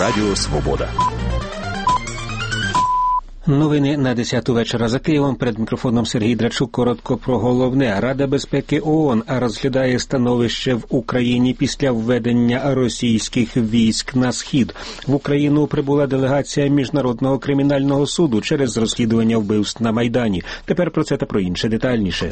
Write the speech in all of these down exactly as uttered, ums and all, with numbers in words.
Радіо Свобода. Новини на десяту вечора за Києвом. Перед мікрофоном Сергій Драчук. Коротко про головне. Рада безпеки ООН розглядає становище в Україні після введення російських військ на схід. В Україну прибула делегація Міжнародного кримінального суду через розслідування вбивств на Майдані. Тепер про це та про інше детальніше.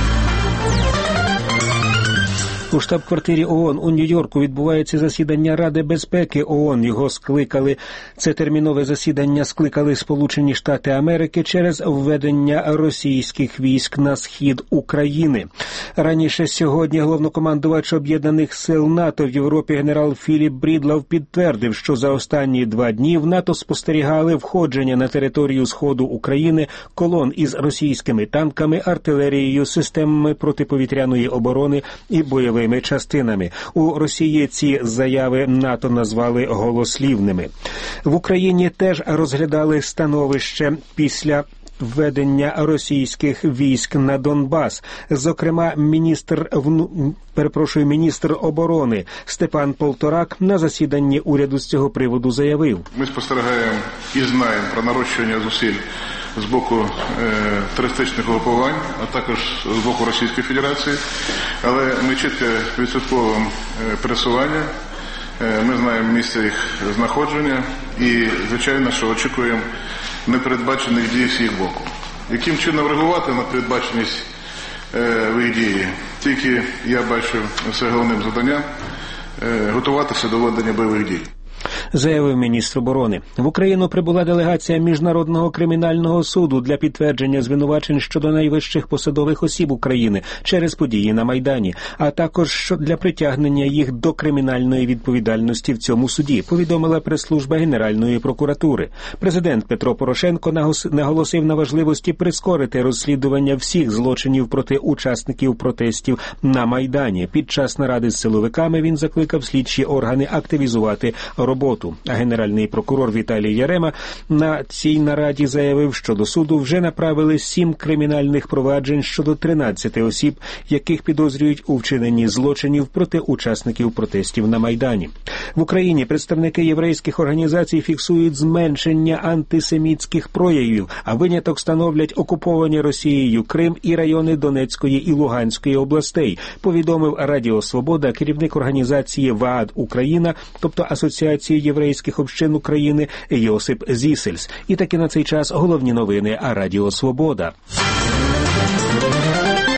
У штаб-квартирі ООН у Нью-Йорку відбувається засідання Ради безпеки ООН. Його скликали. Це термінове засідання скликали Сполучені Штати Америки через введення російських військ на схід України. Раніше сьогодні головнокомандувач Об'єднаних сил НАТО в Європі генерал Філіп Брідлав підтвердив, що за останні два дні в НАТО спостерігали входження на територію сходу України колон із російськими танками, артилерією, системами протиповітряної оборони і бойовими частинами. У Росії ці заяви НАТО назвали голослівними. В Україні теж розглядали становище після введення російських військ на Донбас. Зокрема, міністр вну... перепрошую, міністр оборони Степан Полторак на засіданні уряду з цього приводу заявив: Ми спостерігаємо і знаємо про нарощування зусиль з боку е, терористичних угрупувань, а також з боку Російської Федерації, але ми чітко відслідковуємо е, пересування, е, ми знаємо місце їх знаходження і, звичайно, що очікуємо непередбачених дій з їх боку. Яким чином реагувати на передбаченість е, в їх дії? Тільки я бачу це головним завданням е, готуватися до ведення бойових дій. Заявив міністр оборони. В Україну прибула делегація Міжнародного кримінального суду для підтвердження звинувачень щодо найвищих посадових осіб України через події на Майдані, а також для притягнення їх до кримінальної відповідальності в цьому суді, повідомила прес-служба Генеральної прокуратури. Президент Петро Порошенко наголосив на важливості прискорити розслідування всіх злочинів проти учасників протестів на Майдані. Під час наради з силовиками він закликав слідчі органи активізувати роботу. А генеральний прокурор Віталій Ярема на цій нараді заявив, що до суду вже направили сім кримінальних проваджень щодо тринадцяти осіб, яких підозрюють у вчиненні злочинів проти учасників протестів на Майдані. В Україні представники єврейських організацій фіксують зменшення антисемітських проявів, а виняток становлять окуповані Росією Крим і райони Донецької і Луганської областей, повідомив Радіо Свобода керівник організації ВААД Україна, тобто Асоціації єврейських общин України, Йосип Зісельс. І таки на цей час головні новини Радіо Свобода.